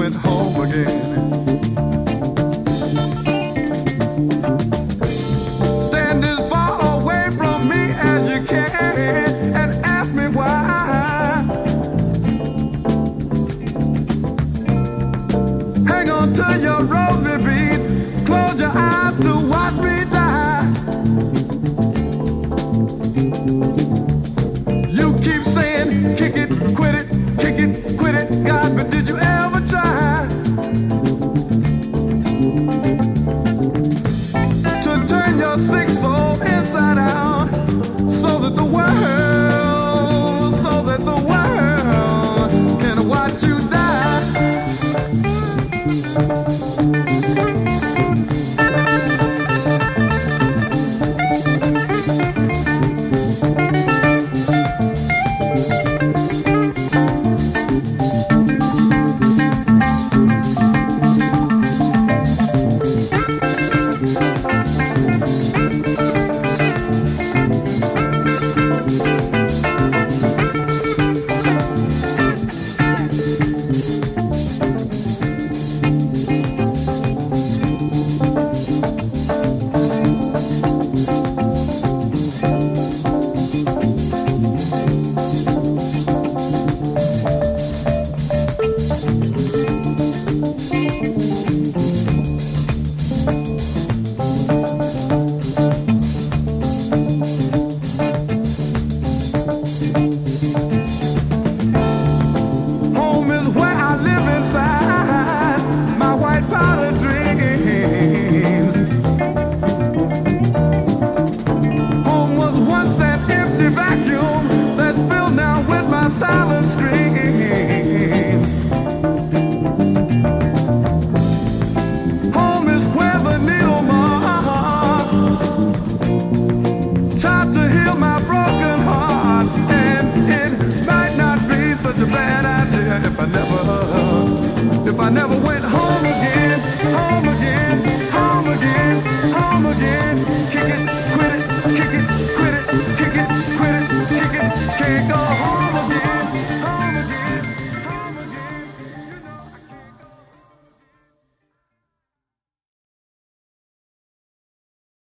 went home again. Stand as far away from me as you can and ask me why. Hang on to your rosy beads, close your eyes to watch me die. You keep saying, kick it, quit it, kick it, quit it, God, but did you ever try to turn your sick soul inside out so that the world can watch you die? Silent screams. Home is where the needle marks tried to heal my broken heart, and it might not be such a bad idea if I never went home again.